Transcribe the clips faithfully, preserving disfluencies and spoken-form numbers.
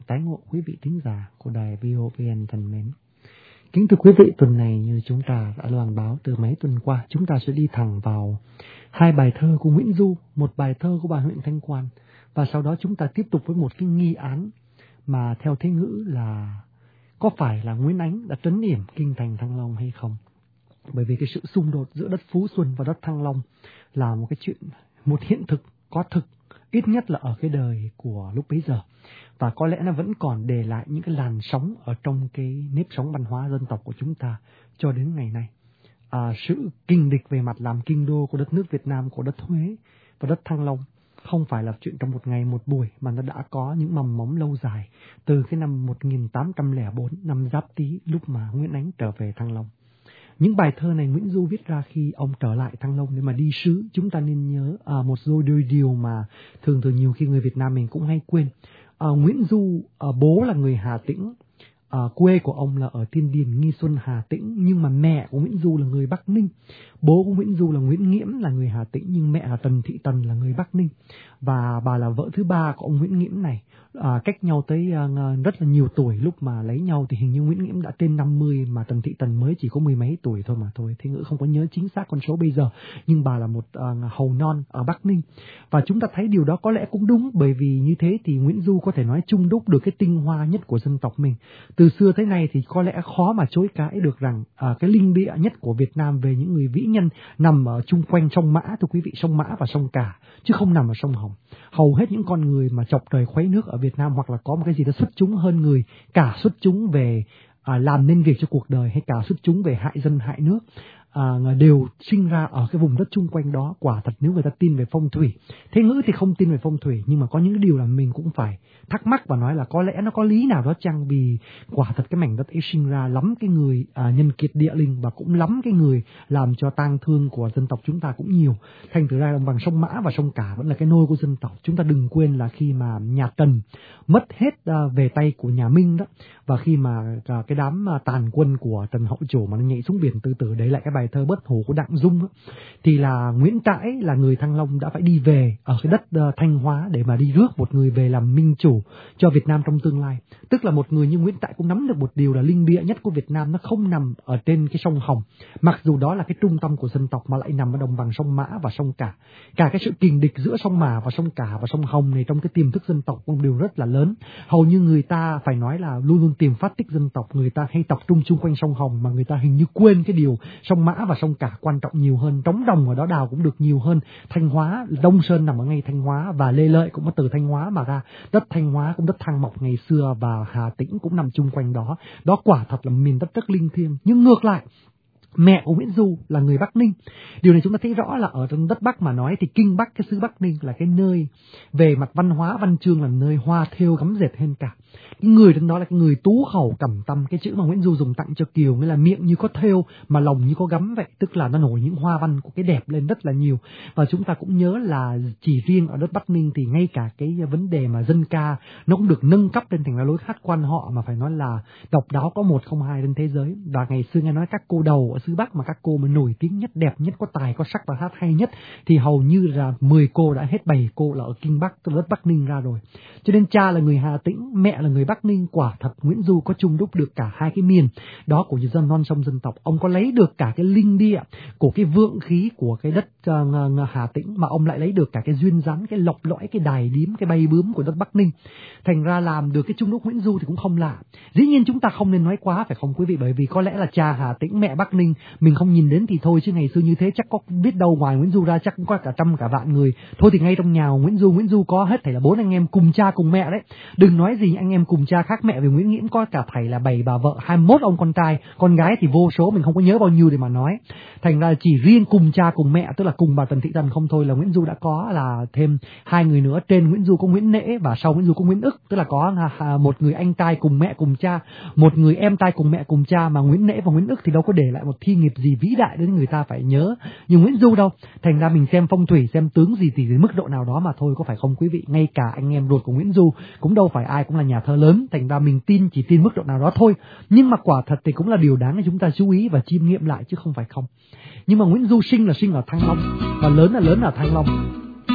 tái ngộ quý vị thính giả của đài vê o vê en thân mến. Kính thưa quý vị, tuần này như chúng ta đã loan báo từ mấy tuần qua, chúng ta sẽ đi thẳng vào hai bài thơ của Nguyễn Du, một bài thơ của bà huyện Thanh Quan, và sau đó chúng ta tiếp tục với một cái nghi án mà theo thế ngữ là có phải là Nguyễn Ánh đã trấn yểm kinh thành Thăng Long hay không. Bởi vì cái sự xung đột giữa đất Phú Xuân và đất Thăng Long là một cái chuyện, một hiện thực có thực, ít nhất là ở cái đời của lúc bấy giờ. Và có lẽ nó vẫn còn để lại những cái làn sóng ở trong cái nếp sống văn hóa dân tộc của chúng ta cho đến ngày nay. À, sự kình địch về mặt làm kinh đô của đất nước Việt Nam, của đất Huế và đất Thăng Long không phải là chuyện trong một ngày một buổi, mà nó đã có những mầm mống lâu dài từ cái năm một nghìn tám trăm lẻ bốn, năm Giáp Tý, lúc mà Nguyễn Ánh trở về Thăng Long. Những bài thơ này Nguyễn Du viết ra khi ông trở lại Thăng Long để mà đi sứ. Chúng ta nên nhớ à, một đôi đôi điều mà thường thường nhiều khi người Việt Nam mình cũng hay quên. À, Nguyễn Du à, bố là người Hà Tĩnh, à, quê của ông là ở Tiên Điền, Nghi Xuân, Hà Tĩnh, nhưng mà mẹ của Nguyễn Du là người Bắc Ninh. Bố của Nguyễn Du là Nguyễn Nghiễm, là người Hà Tĩnh, nhưng mẹ là Tần Thị Tần, là người Bắc Ninh. Và bà là vợ thứ ba của ông Nguyễn Nghiễm này. À, cách nhau tới à, rất là nhiều tuổi. Lúc mà lấy nhau thì hình như Nguyễn Nghiễm đã trên năm mươi, mà Tần Thị Tần mới chỉ có mười mấy tuổi thôi mà thôi. Thế ngữ không có nhớ chính xác con số bây giờ, nhưng bà là một à, hầu non ở Bắc Ninh. Và chúng ta thấy điều đó có lẽ cũng đúng, bởi vì như thế thì Nguyễn Du có thể nói chung đúc được cái tinh hoa nhất của dân tộc mình. Từ xưa tới nay thì có lẽ khó mà chối cãi được rằng à, cái linh địa nhất của Việt Nam về những người vĩ nhân nằm ở chung quanh sông Mã, thưa quý vị, sông Mã và sông Cả, chứ không nằm ở sông Hồng. Hầu hết những con người mà chọc trời khuấy nước ở Việt Nam, hoặc là có một cái gì đó xuất chúng hơn người, cả xuất chúng về à, làm nên việc cho cuộc đời, hay cả xuất chúng về hại dân hại nước, à, đều sinh ra ở cái vùng đất chung quanh đó. Quả thật nếu người ta tin về phong thủy, thế ngữ thì không tin về phong thủy, nhưng mà có những cái điều là mình cũng phải thắc mắc và nói là có lẽ nó có lý nào đó chăng. Vì quả thật cái mảnh đất ấy sinh ra lắm cái người à, nhân kiệt địa linh, và cũng lắm cái người làm cho tang thương của dân tộc chúng ta cũng nhiều. Thành thử ra đồng bằng sông Mã và sông Cả vẫn là cái nôi của dân tộc. Chúng ta đừng quên là khi mà nhà Tần mất hết à, về tay của nhà Minh đó, và khi mà à, cái đám à, tàn quân của Trần Hậu Chủ mà nó nhảy xuống biển tự tử, đấy lại cái bài thơ Bất Hủ của Đặng Dung đó, thì là Nguyễn Trãi là người Thăng Long đã phải đi về ở cái đất uh, Thanh Hóa để mà đi rước một người về làm minh chủ cho Việt Nam trong tương lai. Tức là một người như Nguyễn Trãi cũng nắm được một điều là linh địa nhất của Việt Nam nó không nằm ở trên cái sông Hồng, mặc dù đó là cái trung tâm của dân tộc, mà lại nằm ở đồng bằng sông Mã và sông Cả. Cả cái sự kình địch giữa sông Mã và sông Cả và sông Hồng này trong cái tiềm thức dân tộc một điều rất là lớn. Hầu như người ta phải nói là luôn luôn tìm phát tích dân tộc, người ta hay tập trung chung quanh sông Hồng, mà người ta hình như quên cái điều sông Mã và sông Cả quan trọng nhiều hơn. Trống Đồng ở đó đào cũng được nhiều hơn. Thanh Hóa, Đông Sơn nằm ở ngay Thanh Hóa, và Lê Lợi cũng từ Thanh Hóa mà ra. Đất Thanh Hóa cũng đất Thăng Mộc ngày xưa, và Hà Tĩnh cũng nằm chung quanh đó. Đó quả thật là miền đất rất linh thiêng. Nhưng ngược lại, mẹ của Nguyễn Du là người Bắc Ninh. Điều này chúng ta thấy rõ là ở trong đất Bắc mà nói thì Kinh Bắc, cái xứ Bắc Ninh là cái nơi về mặt văn hóa văn chương, là nơi hoa thêu gấm dệt hơn cả. Cái người trên đó là cái người tú khẩu cẩm tâm. Cái chữ mà Nguyễn Du dùng tặng cho Kiều nghĩa là miệng như có thêu mà lòng như có gấm vậy, tức là nó nổi những hoa văn của cái đẹp lên rất là nhiều. Và chúng ta cũng nhớ là chỉ riêng ở đất Bắc Ninh thì ngay cả cái vấn đề mà dân ca nó cũng được nâng cấp lên thành là lối hát quan họ mà phải nói là độc đáo có một không hai trên thế giới. Và ngày xưa nghe nói các cô đầu ở xứ Bắc mà các cô mà nổi tiếng nhất, đẹp nhất, có tài có sắc và hát hay nhất thì hầu như là mười cô đã hết bảy cô là ở Kinh Bắc, từ đất Bắc Ninh ra rồi. Cho nên cha là người Hà Tĩnh, mẹ là người Bắc Ninh. Quả thật Nguyễn Du có chung đúc được cả hai cái miền đó của dân non sông dân tộc. Ông có lấy được cả cái linh địa của cái vượng khí của cái đất uh, Hà Tĩnh, mà ông lại lấy được cả cái duyên dáng, cái lọc lõi, cái đài điếm, cái bay bướm của đất Bắc Ninh. Thành ra làm được cái chung đúc Nguyễn Du thì cũng không lạ. Dĩ nhiên chúng ta không nên nói quá, phải không quý vị? Bởi vì có lẽ là cha Hà Tĩnh, mẹ Bắc Ninh mình không nhìn đến thì thôi, chứ ngày xưa như thế chắc có biết đâu ngoài Nguyễn Du ra chắc cũng có cả trăm cả vạn người. Thôi thì ngay trong nhà Nguyễn Du, Nguyễn Du có hết thảy là bốn anh em cùng cha cùng mẹ đấy. Đừng nói gì anh em cùng cha khác mẹ, vì Nguyễn Nghiễm có cả thầy là bảy bà vợ, hai mươi mốt ông con trai, con gái thì vô số, mình không có nhớ bao nhiêu để mà nói. Thành ra chỉ riêng cùng cha cùng mẹ, tức là cùng bà Tần Thị Tần không thôi là Nguyễn Du đã có là thêm hai người nữa. Trên Nguyễn Du có Nguyễn Nễ và sau Nguyễn Du có Nguyễn Ức, tức là có một người anh trai cùng mẹ cùng cha, một người em trai cùng mẹ cùng cha. Mà Nguyễn Nễ và Nguyễn Ức thì đâu có để lại một thi nghiệp gì vĩ đại đến người ta phải nhớ như Nguyễn Du đâu. Thành ra mình xem phong thủy, xem tướng gì thì đến mức độ nào đó mà thôi, có phải không quý vị? Ngay cả anh em ruột của Nguyễn Du cũng đâu phải ai cũng là nhà thơ lớn, thành ra mình tin chỉ tin mức độ nào đó thôi. Nhưng mà quả thật thì cũng là điều đáng để chúng ta chú ý và chiêm nghiệm lại chứ không phải không. Nhưng mà Nguyễn Du sinh là sinh ở Thăng Long và lớn là lớn ở Thăng Long.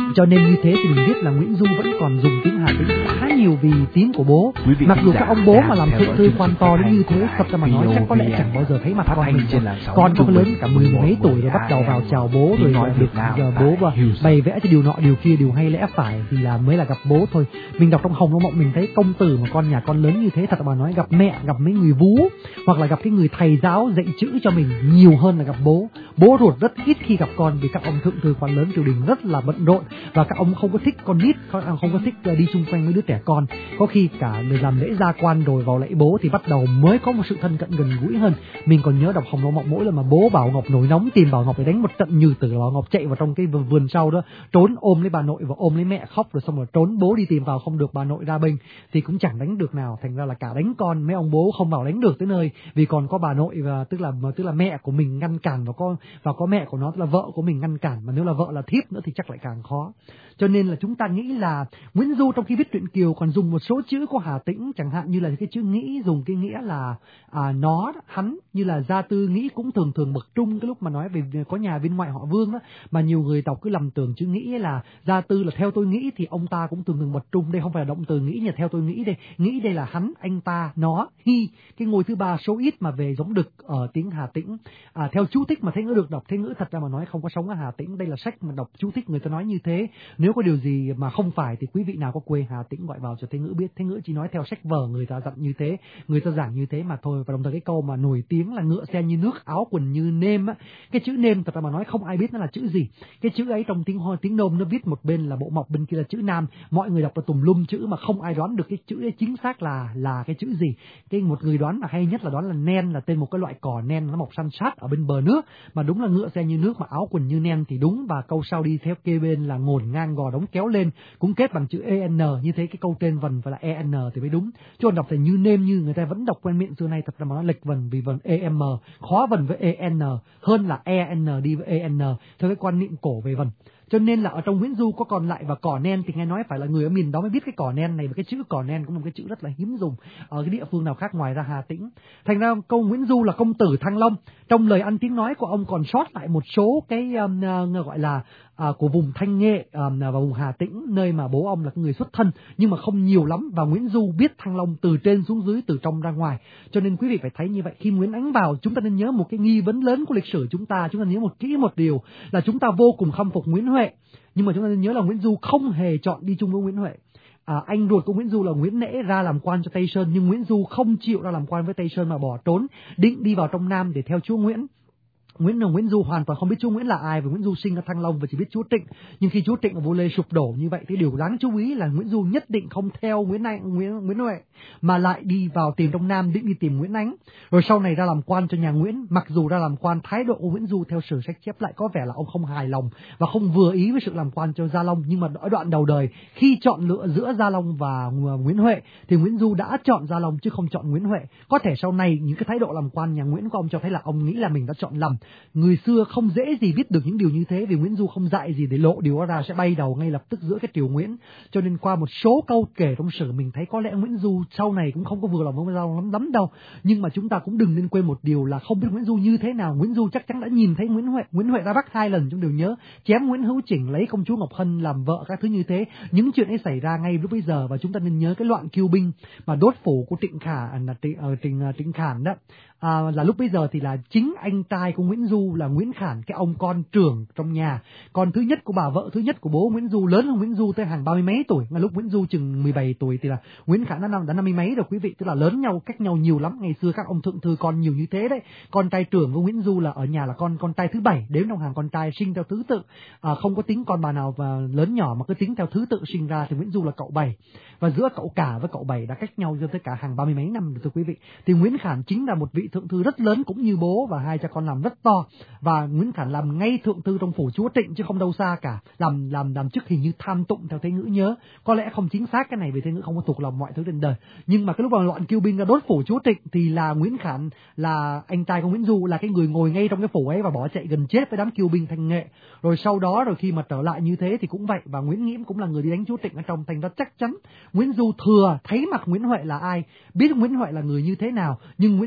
Cho nên như thế thì mình biết là Nguyễn Du vẫn còn dùng tiếng Hà Tĩnh khá nhiều vì tiếng của bố. Mặc dù các ông bố mà làm thượng thư quan to đến như thế, thật ra mà nói chắc có lẽ chẳng bao giờ thấy mặt con mình. Con có lớn cả mười mấy tuổi rồi bắt đầu vào chào bố rồi được giờ bố và bày vẽ cho điều nọ điều kia điều hay lẽ phải thì là mới là gặp bố thôi. Mình đọc trong Hồng Lâu Mộng mình thấy công tử mà con nhà con lớn như thế, thật mà nói gặp mẹ, gặp mấy người vú hoặc là gặp cái người thầy giáo dạy chữ cho mình nhiều hơn là gặp bố. Bố ruột rất ít khi gặp con vì các ông thượng thư quan lớn triều đình rất là bận rộn và các ông không có thích con nít, không có thích đi xung quanh với đứa trẻ con. Có khi cả người làm lễ gia quan rồi vào lễ bố thì bắt đầu mới có một sự thân cận gần gũi hơn. Mình còn nhớ đọc Hồng Lâu Mộng mỗi lần mà bố Bảo Ngọc nổi nóng tìm Bảo Ngọc để đánh một trận nhừ tử, Bảo Ngọc chạy vào trong cái vườn sau đó trốn ôm lấy bà nội và ôm lấy mẹ khóc, rồi xong rồi trốn bố đi tìm vào không được, bà nội ra bênh thì cũng chẳng đánh được nào, thành ra là cả đánh con mấy ông bố không vào đánh được tới nơi vì còn có bà nội và tức là tức là mẹ của mình ngăn cản và có và có mẹ của nó tức là vợ của mình ngăn cản, mà nếu là vợ là thiếp nữa thì chắc lại càng khó. Cho nên là chúng ta nghĩ là Nguyễn Du trong khi viết truyện Kiều còn dùng một số chữ của Hà Tĩnh, chẳng hạn như là cái chữ nghĩ dùng cái nghĩa là à, nó, hắn, như là Gia Tư nghĩ cũng thường thường bậc trung cái lúc mà nói về có nhà viên ngoại họ Vương đó, mà nhiều người đọc cứ lầm tưởng chữ nghĩ là Gia Tư là theo tôi nghĩ thì ông ta cũng thường thường bậc trung. Đây không phải là động từ nghĩ, như theo tôi nghĩ đây, nghĩ đây là hắn, anh ta, nó, hi. Cái ngôi thứ ba số ít mà về giống đực ở tiếng Hà Tĩnh. À, theo chú thích mà Thế Ngữ được đọc, Thế Ngữ thật ra mà nói không có sống ở Hà Tĩnh, đây là sách mà đọc chú thích người ta nói như thế. Nếu có điều gì mà không phải thì quý vị nào có quê Hà Tĩnh gọi vào cho Thế Ngữ biết. Thế Ngữ chỉ nói theo sách vở người ta dặn như thế, người ta giảng như thế mà thôi. Và đồng thời cái câu mà nổi tiếng là ngựa xe như nước, áo quần như nêm á, cái chữ nêm thật ra mà nói không ai biết nó là chữ gì. Cái chữ ấy trong tiếng Hoa, tiếng Nôm nó viết một bên là bộ mộc, bên kia là chữ Nam, mọi người đọc là tùm lum chữ mà không ai đoán được cái chữ ấy chính xác là là cái chữ gì. Cái một người đoán mà hay nhất là đoán là nen là tên một cái loại cỏ nen nó mọc săn sát ở bên bờ nước, mà đúng là ngựa xe như nước mà áo quần như nen thì đúng. Và câu sau đi theo kê bên là ngổn ngang gò đóng kéo lên cũng kết bằng chữ en, như thế cái câu tên vần phải là en thì mới đúng, chứ còn đọc thành như nêm như người ta vẫn đọc quen miệng xưa nay thật ra mà nó lệch vần vì vần em, khó vần với en hơn là en đi với en theo cái quan niệm cổ về vần. Cho nên là ở trong Nguyễn Du có còn lại và cỏ nen thì nghe nói phải là người ở miền đó mới biết cái cỏ nen này, và cái chữ cỏ nen cũng là một cái chữ rất là hiếm dùng ở cái địa phương nào khác ngoài ra Hà Tĩnh. Thành ra câu Nguyễn Du là công tử Thăng Long, trong lời ăn tiếng nói của ông còn sót lại một số cái um, uh, gọi là uh, của vùng Thanh Nghệ um, và vùng Hà Tĩnh, nơi mà bố ông là người xuất thân nhưng mà không nhiều lắm, và Nguyễn Du biết Thăng Long từ trên xuống dưới, từ trong ra ngoài. Cho nên quý vị phải thấy như vậy, khi Nguyễn Ánh vào chúng ta nên nhớ một cái nghi vấn lớn của lịch sử chúng ta, chúng ta nhớ một kỹ một điều là chúng ta vô cùng khâm phục Nguyễn Huệ, nhưng mà chúng ta nên nhớ là Nguyễn Du không hề chọn đi chung với Nguyễn Huệ. À, anh ruột của Nguyễn Du là Nguyễn Nễ ra làm quan cho Tây Sơn, nhưng Nguyễn Du không chịu ra làm quan với Tây Sơn mà bỏ trốn, định đi vào trong Nam để theo chúa Nguyễn. Nguyễn là Nguyễn Du hoàn toàn không biết chúa Nguyễn là ai, và Nguyễn Du sinh ở Thăng Long và chỉ biết chúa Trịnh. Nhưng khi chúa Trịnh ở Vua Lê sụp đổ như vậy thì điều đáng chú ý là Nguyễn Du nhất định không theo Nguyễn Anh, Nguyễn Nguyễn Huệ mà lại đi vào tìm trong Nam, định đi tìm Nguyễn Ánh. Rồi sau này ra làm quan cho nhà Nguyễn. Mặc dù ra làm quan, thái độ của Nguyễn Du theo sử sách chép lại có vẻ là ông không hài lòng và không vừa ý với sự làm quan cho Gia Long. Nhưng mà ở đoạn đầu đời khi chọn lựa giữa Gia Long và Nguyễn Huệ thì Nguyễn Du đã chọn Gia Long chứ không chọn Nguyễn Huệ. Có thể sau này những cái thái độ làm quan nhà Nguyễn của ông cho thấy là ông nghĩ là mình đã chọn lầm. Người xưa không dễ gì biết được những điều như thế vì Nguyễn Du không dạy gì để lộ điều đó ra sẽ bay đầu ngay lập tức giữa cái triều Nguyễn. Cho nên qua một số câu kể trong sử mình thấy có lẽ Nguyễn Du sau này cũng không có vừa lòng với Gia Long lắm, lắm đâu. Nhưng mà chúng ta cũng đừng nên quên một điều là không biết Nguyễn Du như thế nào. Nguyễn Du chắc chắn đã nhìn thấy Nguyễn Huệ. Nguyễn Huệ ra Bắc hai lần chúng đều nhớ, chém Nguyễn Hữu Chỉnh, lấy công chúa Ngọc Hân làm vợ, các thứ như thế. Những chuyện ấy xảy ra ngay lúc bây giờ, và chúng ta nên nhớ cái loạn kiêu binh mà đốt phủ của Trịnh Khả là Trịnh, uh, Trịnh, uh, Trịnh Khản đó. À, là lúc bây giờ thì là chính anh trai của Nguyễn Du là Nguyễn Khản, cái ông con trưởng trong nhà, con thứ nhất của bà vợ thứ nhất của bố Nguyễn Du, lớn hơn Nguyễn Du tới hàng ba mươi mấy tuổi. Ngay lúc Nguyễn Du chừng mười bảy tuổi thì là Nguyễn Khản đã năm đã năm mươi mấy rồi quý vị, tức là lớn nhau cách nhau nhiều lắm. Ngày xưa các ông thượng thư con nhiều như thế đấy. Con trai trưởng của Nguyễn Du là ở nhà là con con trai thứ bảy, đếm trong hàng con trai sinh theo thứ tự, à, không có tính con bà nào và lớn nhỏ mà cứ tính theo thứ tự sinh ra, thì Nguyễn Du là cậu bảy, và giữa cậu cả với cậu bảy đã cách nhau cho tới cả hàng ba mươi mấy năm rồi thưa quý vị. Thì Nguyễn Khản chính là một vị thượng thư rất lớn cũng như bố, và hai cha con làm rất to, và Nguyễn Khản làm ngay thượng thư trong phủ chúa Trịnh chứ không đâu xa cả, làm làm làm chức hình như tham tụng theo Thế Ngữ nhớ, có lẽ không chính xác cái này vì Thế Ngữ không có thuộc lòng mọi thứ trên đời. Nhưng mà cái lúc mà loạn kiêu binh ra đốt phủ chúa Trịnh thì là Nguyễn Khản là anh trai của Nguyễn Du là cái người ngồi ngay trong cái phủ ấy và bỏ chạy gần chết với đám kiêu binh Thanh Nghệ. Rồi sau đó rồi khi mà trở lại như thế thì cũng vậy, và Nguyễn Nghiễm cũng là người đi đánh chúa Trịnh ở trong, thành ra chắc chắn Nguyễn Du thừa thấy mặt Nguyễn Huệ là ai, biết Nguyễn Huệ là người như thế nào, nhưng Nguyễn Du nhất định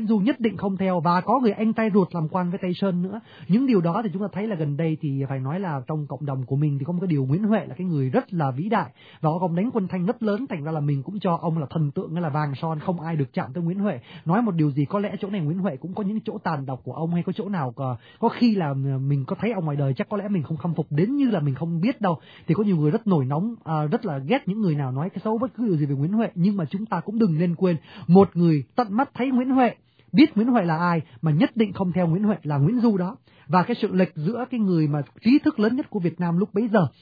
định không theo, và có người anh trai ruột làm quan với Tây Sơn nữa. Những điều đó thì chúng ta thấy là gần đây thì phải nói là trong cộng đồng của mình thì có một cái điều Nguyễn Huệ là cái người rất là vĩ đại và có công đánh quân Thanh rất lớn, thành ra là mình cũng cho ông là thần tượng, là vàng son, không ai được chạm tới Nguyễn Huệ. Nói một điều gì có lẽ chỗ này Nguyễn Huệ cũng có những chỗ tàn độc của ông, hay có chỗ nào có, có khi là mình có thấy ông ngoài đời chắc có lẽ mình không khâm phục đến như là mình không biết đâu. Thì có nhiều người rất nổi nóng, à, rất là ghét những người nào nói cái xấu bất cứ điều gì về Nguyễn Huệ, nhưng mà chúng ta cũng đừng nên quên một người tận mắt thấy Nguyễn Huệ, biết Nguyễn Huệ là ai mà nhất định không theo Nguyễn Huệ là Nguyễn Du đó. Và cái sự lệch giữa cái người mà trí thức lớn nhất của Việt Nam lúc bấy giờ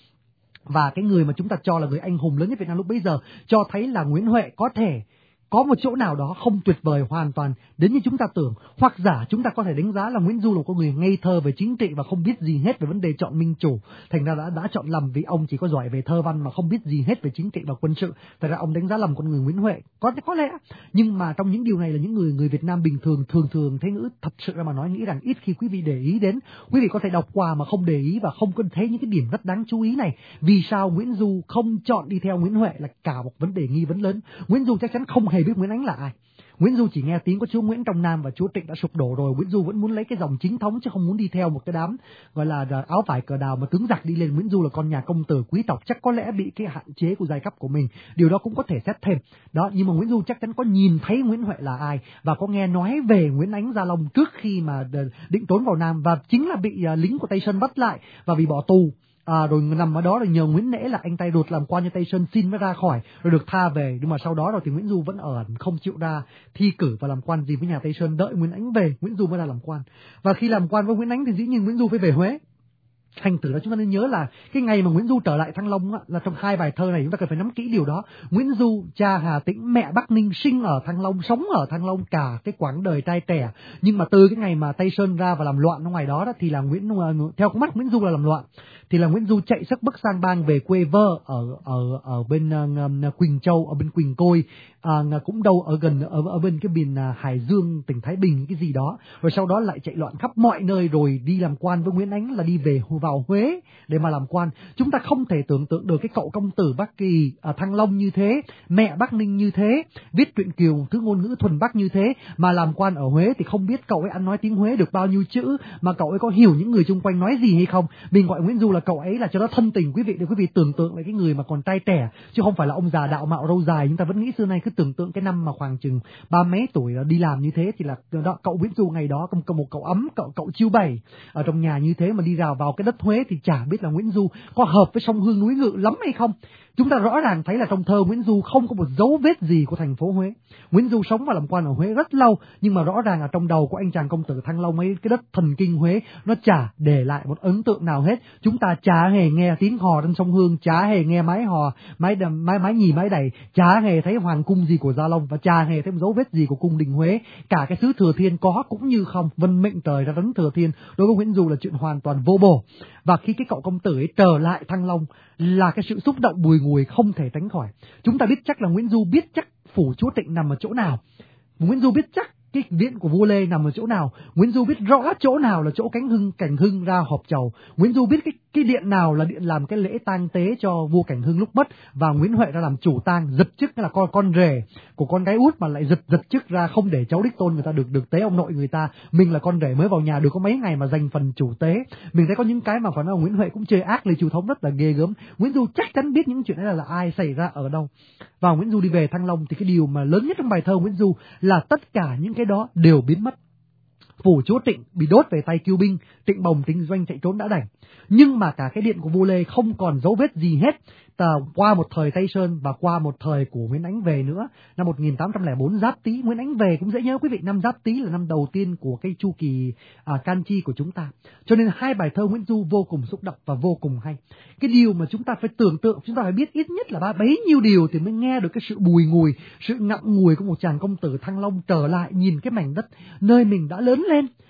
và cái người mà chúng ta cho là người anh hùng lớn nhất Việt Nam lúc bấy giờ cho thấy là Nguyễn Huệ có thể có một chỗ nào đó không tuyệt vời hoàn toàn đến như chúng ta tưởng, hoặc giả chúng ta có thể đánh giá là Nguyễn Du là một người ngây thơ về chính trị và không biết gì hết về vấn đề chọn minh chủ, thành ra đã, đã chọn lầm vì ông chỉ có giỏi về thơ văn mà không biết gì hết về chính trị và quân sự, thành ra ông đánh giá lầm con người Nguyễn Huệ. Có có lẽ, nhưng mà trong những điều này là những người người Việt Nam bình thường thường thường thế ngữ thật sự ra mà nói nghĩ rằng ít khi quý vị để ý đến. Quý vị có thể đọc qua mà không để ý và không có thấy những cái điểm rất đáng chú ý này. Vì sao Nguyễn Du không chọn đi theo Nguyễn Huệ là cả một vấn đề nghi vấn lớn. Nguyễn Du chắc chắn không hề biết Nguyễn Ánh là ai. Nguyễn Du chỉ nghe tiếng có chúa Nguyễn trong Nam và chúa Trịnh đã sụp đổ rồi. Nguyễn Du vẫn muốn lấy cái dòng chính thống chứ không muốn đi theo một cái đám gọi là áo vải cờ đào mà tướng giặc đi lên. Nguyễn Du là con nhà công tử quý tộc, chắc có lẽ bị cái hạn chế của giai cấp của mình. Điều đó cũng có thể xét thêm. Đó, nhưng mà Nguyễn Du chắc chắn có nhìn thấy Nguyễn Huệ là ai và có nghe nói về Nguyễn Ánh Gia Long trước khi mà định trốn vào Nam, và chính là bị lính của Tây Sơn bắt lại và bị bỏ tù. À, rồi nằm ở đó rồi nhờ Nguyễn Nễ là anh tay ruột làm quan cho Tây Sơn xin mới ra khỏi rồi được tha về. Nhưng mà sau đó rồi thì Nguyễn Du vẫn ở không chịu ra thi cử và làm quan gì với nhà Tây Sơn, đợi Nguyễn Ánh về Nguyễn Du mới ra làm quan. Và khi làm quan với Nguyễn Ánh thì dĩ nhiên Nguyễn Du phải về Huế. Thành thử là chúng ta nên nhớ là cái ngày mà Nguyễn Du trở lại Thăng Long á, là trong hai bài thơ này chúng ta cần phải nắm kỹ điều đó. Nguyễn Du, cha Hà Tĩnh, mẹ Bắc Ninh, sinh ở Thăng Long, sống ở Thăng Long cả cái quãng đời trai trẻ. Nhưng mà từ cái ngày mà Tây Sơn ra và làm loạn ở ngoài đó, đó thì là Nguyễn theo con mắt Nguyễn Du là làm loạn. Thì là Nguyễn Du chạy sức Bắc sang bang về quê vơ ở ở ở bên uh, Quỳnh Châu, ở bên Quỳnh Côi, uh, cũng đâu ở gần ở, ở bên cái miền uh, Hải Dương, tỉnh Thái Bình cái gì đó. Rồi sau đó lại chạy loạn khắp mọi nơi rồi đi làm quan với Nguyễn Ánh là đi về vào Huế để mà làm quan. Chúng ta không thể tưởng tượng được cái cậu công tử Bắc Kỳ ở Thăng Long như thế, mẹ Bắc Ninh như thế, viết truyện Kiều thứ ngôn ngữ thuần Bắc như thế mà làm quan ở Huế thì không biết cậu ấy ăn nói tiếng Huế được bao nhiêu chữ, mà cậu ấy có hiểu những người xung quanh nói gì hay không. Mình gọi Nguyễn Du là cậu ấy là cho nó thân tình quý vị, để quý vị tưởng tượng lại cái người mà còn trai trẻ chứ không phải là ông già đạo mạo râu dài. Chúng ta vẫn nghĩ xưa nay cứ tưởng tượng cái năm mà khoảng chừng ba mấy tuổi đi làm như thế thì là đó, cậu Nguyễn Du ngày đó cầm một cậu ấm, cậu cậu chiêu bày ở trong nhà như thế mà đi rào vào cái đất Huế thì chả biết là Nguyễn Du có hợp với sông Hương núi Ngự lắm hay không. Chúng ta rõ ràng thấy là trong thơ Nguyễn Du không có một dấu vết gì của thành phố Huế. Nguyễn Du sống và làm quan ở Huế rất lâu, nhưng mà rõ ràng ở trong đầu của anh chàng công tử Thăng Long ấy, cái đất thần kinh Huế nó chả để lại một ấn tượng nào hết. Chúng ta chả hề nghe tiếng hò trên sông Hương, chả hề nghe mái hò, mái đầm, mái mái nhì mái đầy, chả hề thấy hoàng cung gì của Gia Long và chả hề thấy một dấu vết gì của cung đình Huế. Cả cái xứ Thừa Thiên có cũng như không, vân mệnh trời ra rấn Thừa Thiên đối với Nguyễn Du là chuyện hoàn toàn vô bổ. Và khi cái cậu công tử ấy trở lại Thăng Long là cái sự xúc động bùi ngùi không thể tránh khỏi. Chúng ta biết chắc là Nguyễn Du biết chắc phủ chúa Trịnh nằm ở chỗ nào. Nguyễn Du biết chắc cái viện của vua Lê nằm ở chỗ nào. Nguyễn Du biết rõ chỗ nào là chỗ Cánh Hưng, Cảnh Hưng ra họp chầu. Nguyễn Du biết cái cái điện nào là điện làm cái lễ tang tế cho vua Cảnh Hưng lúc mất, và Nguyễn Huệ ra làm chủ tang, giật chức là con con rể của con gái út mà lại giật giật chức ra không để cháu đích tôn người ta được được tế ông nội người ta. Mình là con rể mới vào nhà được có mấy ngày mà giành phần chủ tế. Mình thấy có những cái mà phải nói Nguyễn Huệ cũng chơi ác Lê Chủ Thống rất là ghê gớm. Nguyễn Du chắc chắn biết những chuyện đấy là, là ai xảy ra ở đâu. Và Nguyễn Du đi về Thăng Long thì cái điều mà lớn nhất trong bài thơ Nguyễn Du là tất cả những cái đó đều biến mất. Phủ chúa Trịnh bị đốt về tay Kiêu binh, Trịnh Bồng Trịnh Doanh chạy trốn đã đành. Nhưng mà cả cái điện của vua Lê không còn dấu vết gì hết. Tà, qua một thời Tây Sơn và qua một thời của Nguyễn Ánh về nữa, năm một nghìn tám trăm lẻ bốn Giáp Tý, Nguyễn Ánh về cũng dễ nhớ quý vị, năm Giáp Tý là năm đầu tiên của cái chu kỳ à, can chi của chúng ta. Cho nên hai bài thơ Nguyễn Du vô cùng xúc động và vô cùng hay. Cái điều mà chúng ta phải tưởng tượng, chúng ta phải biết ít nhất là ba bấy nhiêu điều thì mới nghe được cái sự bùi ngùi, sự ngậm ngùi của một chàng công tử Thăng Long trở lại nhìn cái mảnh đất nơi mình đã lớn lên,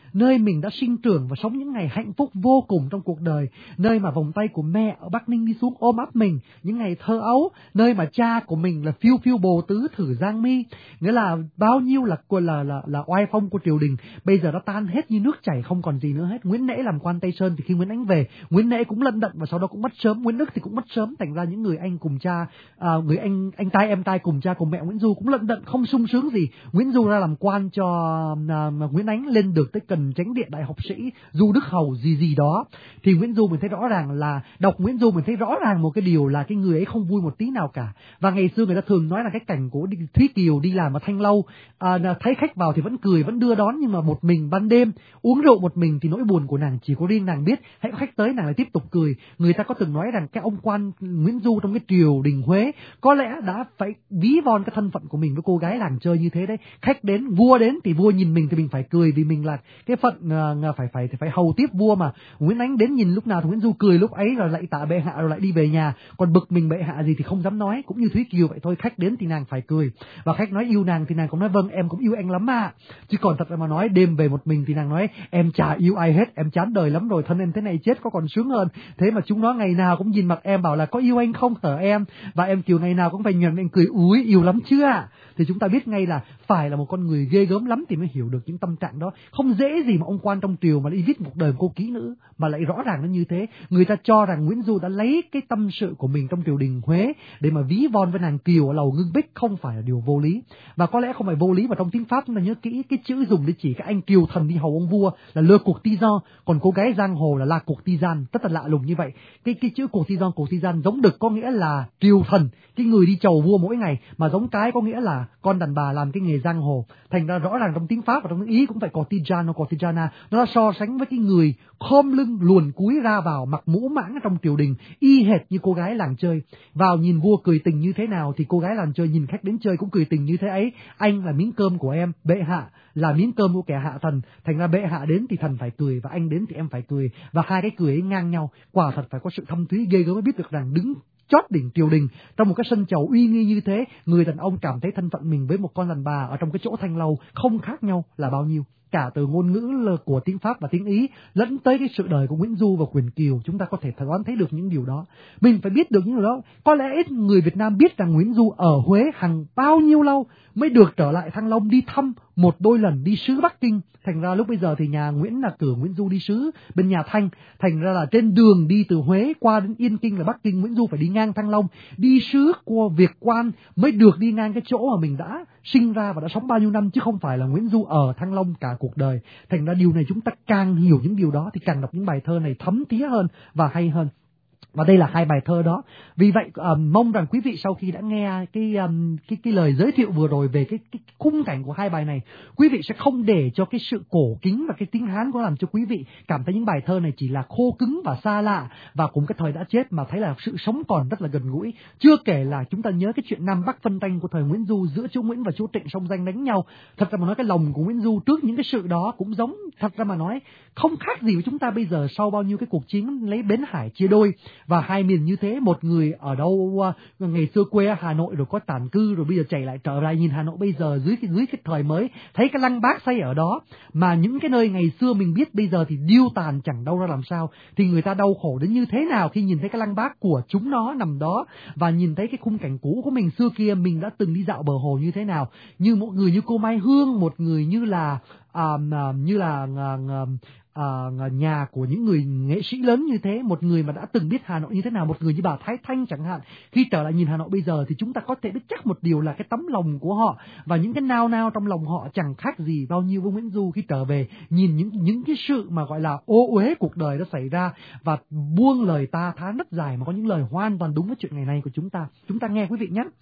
nơi mình đã sinh trưởng và sống những ngày hạnh phúc vô cùng trong cuộc đời, nơi mà vòng tay của mẹ ở Bắc Ninh đi xuống ôm ấp mình, những ngày thơ ấu, nơi mà cha của mình là phiêu phiêu bồ tứ thử giang mi, nghĩa là bao nhiêu là là là là oai phong của triều đình bây giờ đã tan hết như nước chảy, không còn gì nữa hết. Nguyễn Nễ làm quan Tây Sơn thì khi Nguyễn Ánh về, Nguyễn Nễ cũng lận đận và sau đó cũng mất sớm. Nguyễn Đức thì cũng mất sớm, thành ra những người anh cùng cha, à, người anh anh trai em trai cùng cha cùng mẹ Nguyễn Du cũng lận đận không sung sướng gì. Nguyễn Du ra làm quan cho à, Nguyễn Ánh lên được tới cần chánh điện đại học sĩ Du Đức Hầu gì gì đó, thì Nguyễn Du mình thấy rõ ràng là đọc Nguyễn Du mình thấy rõ ràng một cái điều là cái người ấy không vui một tí nào cả. Và ngày xưa người ta thường nói là cái cảnh của Thúy Kiều đi làm ở Thanh Lâu, à, thấy khách vào thì vẫn cười vẫn đưa đón, nhưng mà một mình ban đêm uống rượu một mình thì nỗi buồn của nàng chỉ có riêng nàng biết. Hãy có khách tới nàng lại tiếp tục cười. Người ta có từng nói rằng cái ông quan Nguyễn Du trong cái triều đình Huế có lẽ đã phải ví von cái thân phận của mình với cô gái làng chơi như thế đấy. Khách đến, vua đến thì vua nhìn mình thì mình phải cười vì mình là cái phận uh, phải phải phải hầu tiếp vua mà. Nguyễn Ánh đến nhìn lúc nào thì Nguyễn Du cười lúc ấy rồi lại tạ bệ hạ rồi lại đi về nhà. Còn bực mình bệ hạ gì thì không dám nói, cũng như Thúy Kiều vậy thôi. Khách đến thì nàng phải cười, và khách nói yêu nàng thì nàng cũng nói vâng em cũng yêu anh lắm mà. Chứ còn thật ra mà nói đêm về một mình thì nàng nói em chả yêu ai hết, em chán đời lắm rồi, thân em thế này chết có còn sướng hơn. Thế mà chúng nó ngày nào cũng nhìn mặt em bảo là có yêu anh không hở em, và em Kiều ngày nào cũng phải nhuận anh cười úi yêu lắm chưa ạ. Thì chúng ta biết ngay là phải là một con người ghê gớm lắm thì mới hiểu được những tâm trạng đó. Không dễ gì mà ông quan trong triều mà đi viết một đời cô kỹ nữ mà lại rõ ràng nó như thế. Người ta cho rằng Nguyễn Du đã lấy cái tâm sự của mình trong triều đình Huế để mà ví von với nàng Kiều ở lầu Ngưng Bích không phải là điều vô lý. Và có lẽ không phải vô lý, mà trong tiếng Pháp chúng ta nhớ kỹ cái chữ dùng để chỉ các anh triều thần đi hầu ông vua là le courtisan, còn cô gái giang hồ là la courtisane, rất là lạ lùng như vậy. Cái cái chữ courtisan courtisane giống đực có nghĩa là triều thần, cái người đi chầu vua mỗi ngày, mà giống cái có nghĩa là con đàn bà làm cái nghề giang hồ. Thành ra rõ ràng trong tiếng Pháp và trong tiếng Ý cũng phải courtisan hoặc courtisana, nó so sánh với cái người khom lưng luồn cúi ra vào mặc mũ mãng trong triều đình, y hệt như cô gái làng chơi. Vào nhìn vua cười tình như thế nào thì cô gái làng chơi nhìn khách đến chơi cũng cười tình như thế ấy. Anh là miếng cơm của em, bệ hạ là miếng cơm của kẻ hạ thần, thành ra bệ hạ đến thì thần phải cười và anh đến thì em phải cười, và hai cái cười ấy ngang nhau. Quả thật phải có sự thâm thúy ghê gớm mới biết được rằng đứng chót đỉnh triều đình trong một cái sân chầu uy nghi như thế, người đàn ông cảm thấy thân phận mình với một con đàn bà ở trong cái chỗ thanh lâu không khác nhau là bao nhiêu. Cả từ ngôn ngữ của tiếng Pháp và tiếng Ý lẫn tới cái sự đời của Nguyễn Du và Quyền Kiều, chúng ta có thể đoán thấy được những điều đó. Mình phải biết được những điều đó. Có lẽ ít người Việt Nam biết rằng Nguyễn Du ở Huế hàng bao nhiêu lâu mới được trở lại Thăng Long đi thăm một đôi lần, đi sứ Bắc Kinh. Thành ra lúc bây giờ thì nhà Nguyễn là cử Nguyễn Du đi sứ bên nhà Thanh. Thành ra là trên đường đi từ Huế qua đến Yên Kinh là Bắc Kinh, Nguyễn Du phải đi ngang Thăng Long, đi sứ qua Việt Quan mới được đi ngang cái chỗ mà mình đã sinh ra và đã sống bao nhiêu năm, chứ không phải là Nguyễn Du ở Thăng Long cả cuộc đời. Thành ra điều này chúng ta càng hiểu những điều đó thì càng đọc những bài thơ này thấm thía hơn và hay hơn. Và đây là hai bài thơ đó. Vì vậy um, mong rằng quý vị sau khi đã nghe cái um, cái cái lời giới thiệu vừa rồi về cái, cái khung cảnh của hai bài này, quý vị sẽ không để cho cái sự cổ kính và cái tiếng Hán có làm cho quý vị cảm thấy những bài thơ này chỉ là khô cứng và xa lạ và cùng cái thời đã chết, mà thấy là sự sống còn rất là gần gũi. Chưa kể là chúng ta nhớ cái chuyện Nam Bắc phân tranh của thời Nguyễn Du giữa chúa Nguyễn và chúa Trịnh song danh đánh nhau. Thật ra mà nói cái lòng của Nguyễn Du trước những cái sự đó cũng giống, thật ra mà nói không khác gì với chúng ta bây giờ sau bao nhiêu cái cuộc chiến lấy Bến Hải chia đôi. Và hai miền như thế, một người ở đâu uh, ngày xưa quê ở Hà Nội rồi có tản cư rồi bây giờ chạy lại trở lại nhìn Hà Nội bây giờ dưới cái dưới cái thời mới, thấy cái lăng Bác xây ở đó, mà những cái nơi ngày xưa mình biết bây giờ thì điêu tàn chẳng đâu ra làm sao, thì người ta đau khổ đến như thế nào khi nhìn thấy cái lăng Bác của chúng nó nằm đó, và nhìn thấy cái khung cảnh cũ của mình xưa kia mình đã từng đi dạo bờ hồ như thế nào, như một người như cô Mai Hương, một người như là à, à, như là à, à, À, nhà của những người nghệ sĩ lớn như thế, một người mà đã từng biết Hà Nội như thế nào, một người như bà Thái Thanh chẳng hạn, khi trở lại nhìn Hà Nội bây giờ thì chúng ta có thể biết chắc một điều là cái tấm lòng của họ và những cái nao nao trong lòng họ chẳng khác gì bao nhiêu với Nguyễn Du khi trở về nhìn những những cái sự mà gọi là ô uế cuộc đời đã xảy ra, và buông lời ta thán rất dài mà có những lời hoàn toàn đúng với chuyện ngày nay của chúng ta. Chúng ta nghe quý vị nhé.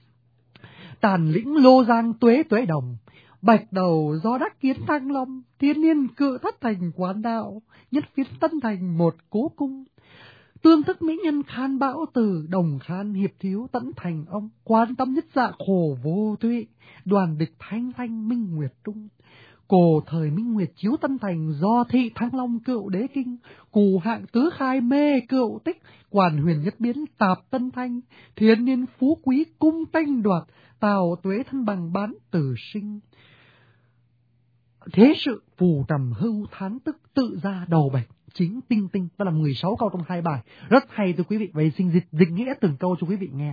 Tàn lĩnh Lô Giang tuế tuế đồng, bạch đầu do đắc kiến Thăng Long, thiên niên cự thất thành quán đạo, nhất phiến Tân Thành một cố cung. Tương thức mỹ nhân khan bão từ, đồng khan hiệp thiếu tận thành ông, quan tâm nhất dạ khổ vô thụy, đoàn địch thanh thanh minh nguyệt trung. Cổ thời Minh Nguyệt chiếu Tân Thành, do thị Thăng Long cựu đế kinh, cù hạng tứ khai mê cựu tích, quản huyền nhất biến tạp Tân Thanh, thiên niên phú quý cung tanh đoạt, tào tuế thân bằng bán tử sinh. thế sự phù trầm hưu thán tức tự ra đầu bạch chính tinh tinh. Đó là mười sáu câu trong hai bài. Rất hay thưa quý vị. Vậy xin dịch, dịch nghĩa từng câu cho quý vị nghe.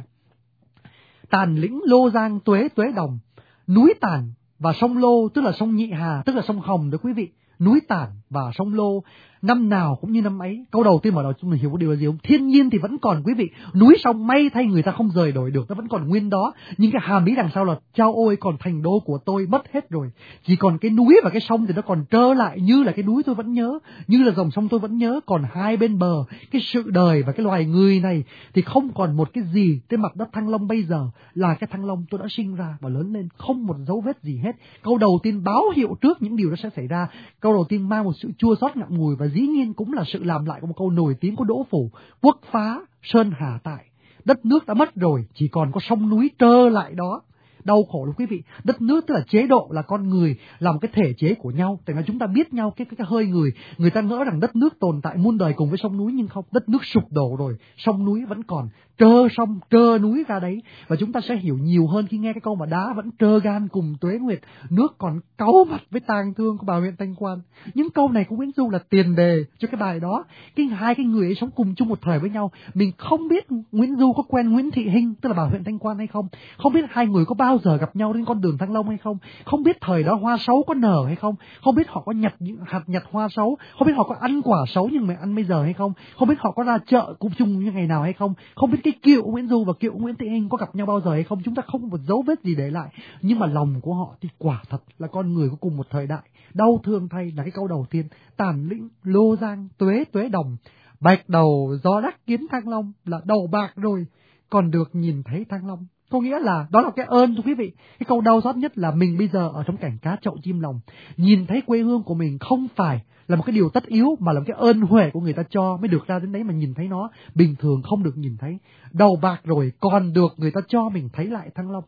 Tàn lĩnh Lô Giang tuế tuế đồng, núi Tàn và sông Lô tức là sông Nhị Hà, tức là sông Hồng đó quý vị. Núi Tàn và sông Lô năm nào cũng như năm ấy. Câu đầu tiên mở đầu chúng mình hiểu một điều là gì không? Thiên nhiên thì vẫn còn quý vị. Núi sông may thay người ta không rời đổi được, nó vẫn còn nguyên đó. Nhưng cái hàm ý đằng sau là chao ôi, còn thành đô của tôi mất hết rồi. Chỉ còn cái núi và cái sông thì nó còn trơ lại, như là cái núi tôi vẫn nhớ, như là dòng sông tôi vẫn nhớ. Còn hai bên bờ, cái sự đời và cái loài người này thì không còn một cái gì trên mặt đất Thăng Long bây giờ là cái Thăng Long tôi đã sinh ra và lớn lên, không một dấu vết gì hết. Câu đầu tiên báo hiệu trước những điều đó sẽ xảy ra. Câu đầu tiên mang một sự chua xót ngậm ngùi và dĩ nhiên cũng là sự làm lại của một câu nổi tiếng của Đỗ Phủ: quốc phá sơn hà tại. Đất nước đã mất rồi, chỉ còn có sông núi trơ lại đó. Đau khổ lắm quý vị. Đất nước tức là chế độ, là con người, là một cái thể chế của nhau. Tại vì chúng ta biết nhau cái, cái cái hơi người. Người ta ngỡ rằng đất nước tồn tại muôn đời cùng với sông núi, nhưng không. Đất nước sụp đổ rồi, sông núi vẫn còn, trơ sông trơ núi ra đấy. Và chúng ta sẽ hiểu nhiều hơn khi nghe cái câu mà đá vẫn trơ gan cùng tuế nguyệt, nước còn cáu mặt với tang thương của bà huyện Thanh Quan. Những câu này của Nguyễn Du là tiền đề cho cái bài đó. Cái hai cái người ấy sống cùng chung một thời với nhau. Mình không biết Nguyễn Du có quen Nguyễn Thị Hinh tức là bà huyện Thanh Quan hay không, không biết hai người có bao giờ gặp nhau trên con đường Thăng Long hay không, không biết thời đó hoa sấu có nở hay không, không biết họ có nhặt những hạt nhặt hoa sấu, không biết họ có ăn quả sấu nhưng mà ăn bây giờ hay không, không biết họ có ra chợ cùng chung như ngày nào hay không, không biết cái Kiệu Nguyễn Du và Kiệu Nguyễn Thị Hinh có gặp nhau bao giờ hay không. Chúng ta không có một dấu vết gì để lại, nhưng mà lòng của họ thì quả thật là con người của cùng một thời đại. Đau thương thay là cái câu đầu tiên: tàn lĩnh Lô Giang tuế tuế đồng, bạch đầu gió đắc kiến Thăng Long. Là đầu bạc rồi còn được nhìn thấy Thăng Long. Có nghĩa là đó là cái ơn thưa quý vị. Cái câu đau xót nhất là mình bây giờ ở trong cảnh cá chậu chim lòng, nhìn thấy quê hương của mình không phải là một cái điều tất yếu, mà là một cái ơn huệ của người ta cho mới được ra đến đấy, mà nhìn thấy nó bình thường không được nhìn thấy. Đầu bạc rồi còn được người ta cho mình thấy lại Thăng Long.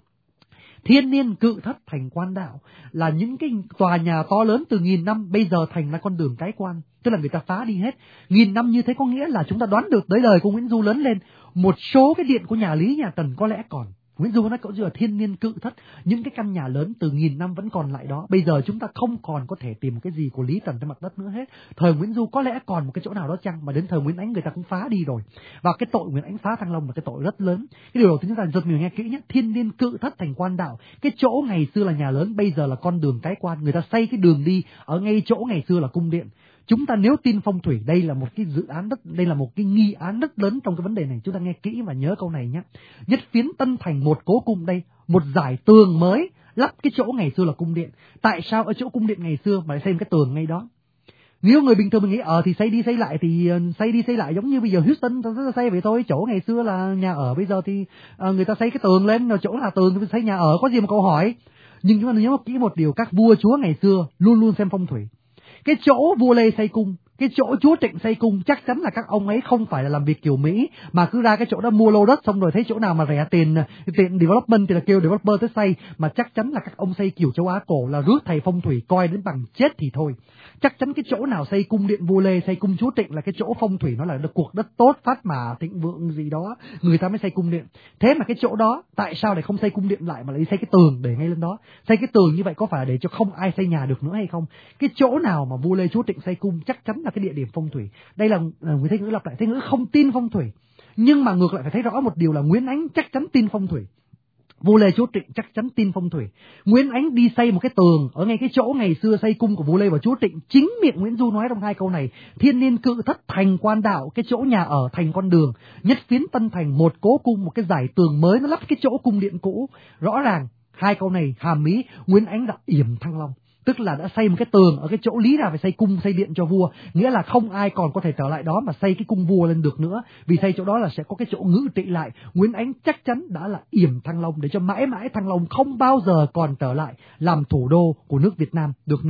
Thiên niên cự thất thành quan đạo là những cái tòa nhà to lớn từ nghìn năm bây giờ thành là con đường cái quan, tức là người ta phá đi hết. Nghìn năm như thế có nghĩa là chúng ta đoán được tới đời của Nguyễn Du lớn lên, một số cái điện của nhà Lý nhà Tần có lẽ còn. Nguyễn Du nói cậu như là thiên niên cự thất, những cái căn nhà lớn từ nghìn năm vẫn còn lại đó. Bây giờ chúng ta không còn có thể tìm cái gì của Lý Tần trên mặt đất nữa hết. Thời Nguyễn Du có lẽ còn một cái chỗ nào đó chăng, mà đến thời Nguyễn Ánh người ta cũng phá đi rồi. Và cái tội Nguyễn Ánh phá Thăng Long là cái tội rất lớn. Cái điều đầu tiên chúng ta giật mình nghe kỹ nhé: thiên niên cự thất thành quan đạo. Cái chỗ ngày xưa là nhà lớn bây giờ là con đường cái quan. Người ta xây cái đường đi ở ngay chỗ ngày xưa là cung điện. Chúng ta nếu tin phong thủy, đây là một cái dự án rất, đây là một cái nghi án rất lớn trong cái vấn đề này. Chúng ta nghe kỹ và nhớ câu này nhé. Nhất phiến Tân Thành một cố cung, đây một dải tường mới lắp cái chỗ ngày xưa là cung điện. Tại sao ở chỗ cung điện ngày xưa mà lại xây cái tường ngay đó? Nếu người bình thường mình nghĩ ờ thì xây đi xây lại thì xây đi xây lại giống như bây giờ Houston ta xây vậy thôi. Chỗ ngày xưa là nhà ở, bây giờ thì uh, người ta xây cái tường lên, rồi chỗ là tường thì xây nhà ở, có gì mà câu hỏi. Nhưng chúng ta nhớ kỹ một điều: các vua chúa ngày xưa luôn luôn xem phong thủy. Cái chỗ vua Lê xây cung, cái chỗ chúa Trịnh xây cung, chắc chắn là các ông ấy không phải là làm việc kiểu Mỹ mà cứ ra cái chỗ đó mua lô đất, xong rồi thấy chỗ nào mà rẻ tiền, tiền development thì là kêu developer tới xây. Mà chắc chắn là các ông xây kiểu châu Á cổ là rước thầy phong thủy coi đến bằng chết thì thôi. Chắc chắn cái chỗ nào xây cung điện vua Lê, xây cung chúa Trịnh là cái chỗ phong thủy nó là được cuộc đất tốt, phát mà thịnh vượng gì đó, người ta mới xây cung điện. Thế mà cái chỗ đó tại sao lại không xây cung điện lại mà lại xây cái tường để ngay lên đó? Xây cái tường như vậy có phải để cho không ai xây nhà được nữa hay không? Cái chỗ nào mà vua Lê chúa Trịnh xây cung chắc chắn là cái địa điểm phong thủy. Đây là người Thế Ngữ lặp lại: Thế Ngữ không tin phong thủy, nhưng mà ngược lại phải thấy rõ một điều là Nguyễn Ánh chắc chắn tin phong thủy. Vua Lê chúa Trịnh chắc chắn tin phong thủy. Nguyễn Ánh đi xây một cái tường ở ngay cái chỗ ngày xưa xây cung của vua Lê và chúa Trịnh. Chính miệng Nguyễn Du nói trong hai câu này: thiên niên cự thất thành quan đạo, cái chỗ nhà ở thành con đường. Nhất phiến Tân Thành một cố cung, một cái dải tường mới nó lắp cái chỗ cung điện cũ. Rõ ràng hai câu này hàm ý Nguyễn Ánh đã yểm Thăng Long, tức là đã xây một cái tường ở cái chỗ lý ra phải xây cung xây điện cho vua, nghĩa là không ai còn có thể trở lại đó mà xây cái cung vua lên được nữa, vì xây chỗ đó là sẽ có cái chỗ ngự trị lại. Nguyễn Ánh chắc chắn đã là yểm Thăng Long để cho mãi mãi Thăng Long không bao giờ còn trở lại làm thủ đô của nước Việt Nam được nữa.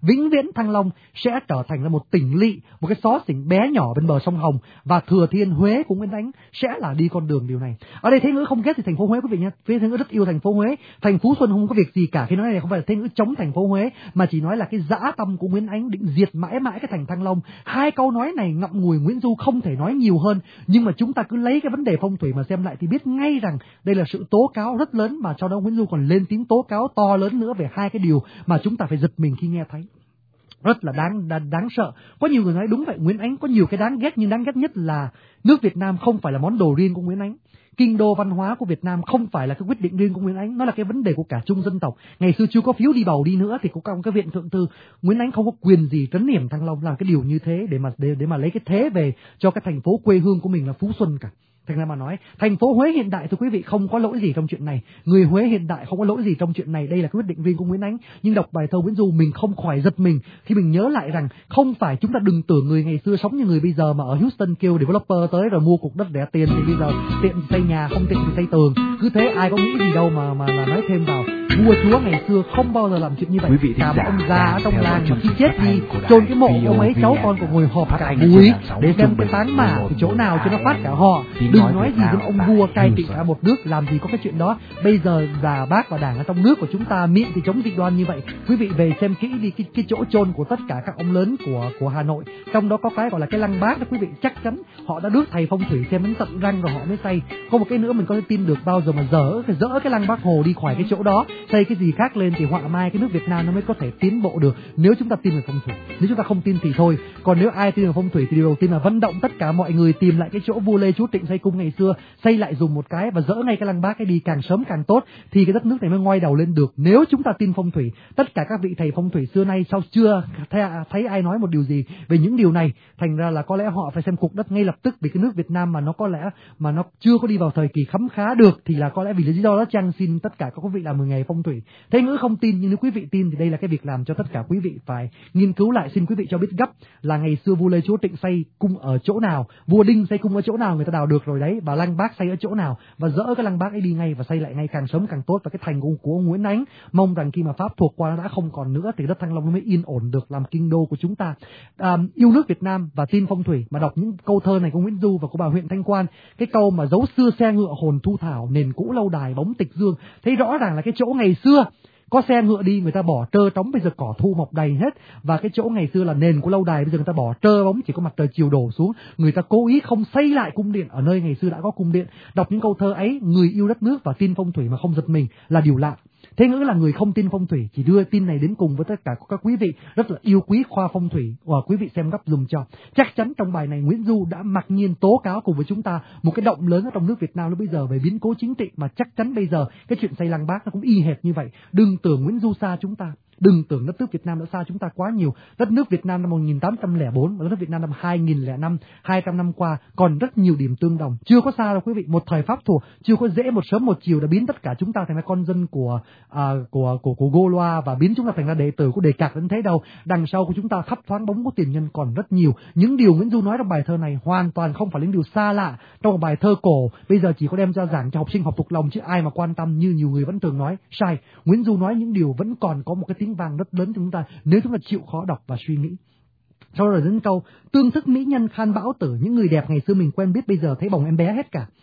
Vĩnh viễn Thăng Long sẽ trở thành là một tỉnh lỵ, một cái xó xỉnh bé nhỏ bên bờ sông Hồng, và Thừa Thiên Huế của Nguyễn Ánh sẽ là đi con đường điều này. Ở đây Thế Ngữ không ghét thì thành phố Huế quý vị nhé. Thế Ngữ rất yêu thành phố Huế. Thành Phú Xuân không có việc gì cả. Khi nói này không phải là Thế Ngữ chống thành phố Huế, mà chỉ nói là cái dã tâm của Nguyễn Ánh định diệt mãi mãi cái thành Thăng Long. Hai câu nói này ngậm ngùi Nguyễn Du không thể nói nhiều hơn, nhưng mà chúng ta cứ lấy cái vấn đề phong thủy mà xem lại thì biết ngay rằng đây là sự tố cáo rất lớn, mà sau đó Nguyễn Du còn lên tiếng tố cáo to lớn nữa về hai cái điều mà chúng ta phải giật mình khi nghe thấy. Rất là đáng, đáng đáng sợ. Có nhiều người nói đúng vậy, Nguyễn Ánh có nhiều cái đáng ghét, nhưng đáng ghét nhất là nước Việt Nam không phải là món đồ riêng của Nguyễn Ánh. Kinh đô văn hóa của Việt Nam không phải là cái quyết định riêng của Nguyễn Ánh, nó là cái vấn đề của cả chung dân tộc. Ngày xưa chưa có phiếu đi bầu đi nữa thì cũng có cái viện thượng thư, Nguyễn Ánh không có quyền gì trấn yểm Thăng Long làm cái điều như thế để mà để, để mà lấy cái thế về cho cái thành phố quê hương của mình là Phú Xuân cả. Thành ra mà nói, thành phố Huế hiện đại thưa quý vị không có lỗi gì trong chuyện này. Người Huế hiện đại không có lỗi gì trong chuyện này. Đây là cái quyết định riêng của Nguyễn Ánh. Nhưng đọc bài thơ Nguyễn Du mình không khỏi giật mình khi mình nhớ lại rằng không phải chúng ta đừng tưởng người ngày xưa sống như người bây giờ mà ở Houston kêu developer tới rồi mua cục đất rẻ tiền thì bây giờ tiện thì xây nhà, không tiện thì xây tường. Cứ thế ai có nghĩ gì đâu mà mà là nói thêm vào. Vua chúa ngày xưa không bao giờ làm chuyện như vậy. Cả một ông già ở trong làng mà khi chết đi chôn cái mộ ông ấy, cháu con của ngồi họp cả buổi để xem cái táng mả thì chỗ nào cho nó phát cả họ. Đừng nói gì với ông vua cai trị cả một nước, làm gì có cái chuyện đó. Bây giờ là bác và đảng ở trong nước của chúng ta miệng thì chống dị đoan như vậy. Quý vị về xem kỹ đi cái, cái chỗ chôn của tất cả các ông lớn của của Hà Nội, trong đó có cái gọi là cái lăng Bác đó quý vị, chắc chắn họ đã rước thầy phong thủy xem đến tận răng rồi họ mới xây. Có một cái nữa mình có thể tin được, bao giờ mà dỡ cái dỡ cái lăng Bác Hồ đi khỏi cái chỗ đó, xây cái gì khác lên thì họa mai cái nước Việt Nam nó mới có thể tiến bộ được. Nếu chúng ta tin vào phong thủy, nếu chúng ta không tin thì thôi. Còn nếu ai tin vào phong thủy thì điều đầu tiên là vận động tất cả mọi người tìm lại cái chỗ vua Lê Chúa Trịnh xây cung ngày xưa, xây lại dùng một cái và dỡ ngay cái lăng Bác ấy đi, càng sớm càng tốt, thì cái đất nước này mới ngoai đầu lên được. Nếu chúng ta tin phong thủy, tất cả các vị thầy phong thủy xưa nay sao chưa thấy, thấy ai nói một điều gì về những điều này. Thành ra là có lẽ họ phải xem cục đất ngay lập tức, vì cái nước Việt Nam mà nó có lẽ mà nó chưa có đi vào thời kỳ khấm khá được thì là có lẽ vì lý do đó chăng xin tất cả các quý vị làm một nghề phong thủy. Thế Ngữ không tin, nhưng nếu quý vị tin thì đây là cái việc làm cho tất cả quý vị phải nghiên cứu lại. Xin quý vị cho biết gấp là ngày xưa vua Lê Chúa Trịnh xây cung ở chỗ nào, vua Đinh xây cung ở chỗ nào người ta đào được rồi đấy, và lăng Bác xây ở chỗ nào, và dỡ cái lăng Bác ấy đi ngay và xây lại ngay càng sớm càng tốt. Và cái thành của, của ông Nguyễn Ánh mong rằng khi mà Pháp thuộc qua nó đã không còn nữa thì đất Thăng Long nó mới yên ổn được làm kinh đô của chúng ta. À, yêu nước Việt Nam và tin phong thủy mà đọc những câu thơ này của Nguyễn Du và của bà huyện Thanh Quan, cái câu mà dấu xưa xe ngựa hồn thu thảo, nền cũ lâu đài bóng tịch dương, thấy rõ ràng là cái chỗ ngày xưa có xe ngựa đi người ta bỏ trơ trống, bây giờ cỏ thu mọc đầy hết. Và cái chỗ ngày xưa là nền của lâu đài bây giờ người ta bỏ trơ bóng, chỉ có mặt trời chiều đổ xuống. Người ta cố ý không xây lại cung điện ở nơi ngày xưa đã có cung điện. Đọc những câu thơ ấy, người yêu đất nước và tin phong thủy mà không giật mình là điều lạ. Thế Ngữ là người không tin phong thủy, chỉ đưa tin này đến cùng với tất cả các quý vị rất là yêu quý khoa phong thủy, và quý vị xem gấp dùm cho. Chắc chắn trong bài này Nguyễn Du đã mặc nhiên tố cáo cùng với chúng ta một cái động lớn ở trong nước Việt Nam lúc bây giờ về biến cố chính trị, mà chắc chắn bây giờ cái chuyện xây lăng Bác nó cũng y hệt như vậy. Đừng tưởng Nguyễn Du xa chúng ta, đừng tưởng đất nước Việt Nam đã xa chúng ta quá nhiều. Đất nước Việt Nam năm một nghìn tám trăm lẻ bốn và đất nước Việt Nam năm hai nghìn lẻ năm, hai trăm năm qua còn rất nhiều điểm tương đồng, chưa có xa đâu quý vị. Một thời Pháp thuộc chưa có dễ một sớm một chiều đã biến tất cả chúng ta thành ra con dân của à, của của của Gauloa và biến chúng ta thành ra đệ tử của Đề Cạc đến thế đâu. Đằng sau của chúng ta thấp thoáng bóng của tiền nhân còn rất nhiều. Những điều Nguyễn Du nói trong bài thơ này hoàn toàn không phải là những điều xa lạ trong một bài thơ cổ, bây giờ chỉ có đem ra giảng cho học sinh học thuộc lòng chứ ai mà quan tâm như nhiều người vẫn thường nói. Sai. Nguyễn Du nói những điều vẫn còn có một cái tiếng vang rất lớn cho chúng ta nếu chúng ta chịu khó đọc và suy nghĩ. Sau đó đến câu tương thức mỹ nhân khan bão tử, những người đẹp ngày xưa mình quen biết bây giờ thấy bồng em bé hết cả.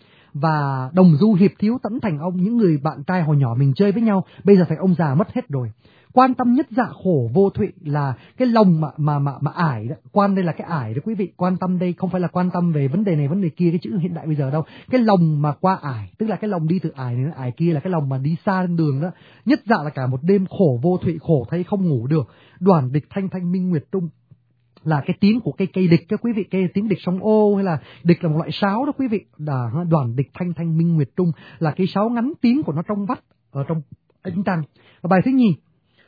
Và đồng du hiệp thiếu tẫn thành ông, những người bạn trai hồi nhỏ mình chơi với nhau bây giờ thành ông già mất hết rồi. Quan tâm nhất dạ khổ vô thụy là cái lòng mà mà mà mà ải đó. Quan đây là cái ải đó quý vị. Quan tâm đây không phải là quan tâm về vấn đề này vấn đề kia, cái chữ hiện đại bây giờ đâu. Cái lòng mà qua ải, tức là cái lòng đi từ ải này đến ải kia, là cái lòng mà đi xa lên đường đó. Nhất dạ là cả một đêm khổ vô thụy, khổ thấy không ngủ được. Đoàn địch thanh thanh minh nguyệt trung, là cái tiếng của cây cây địch các quý vị, cây tiếng địch song ô, hay là địch là một loại sáo đó quý vị. Đà, đoàn địch thanh thanh minh nguyệt trung là cái sáo ngắn, tiếng của nó trong vắt ở trong ánh trăng. Và bài thứ nhì,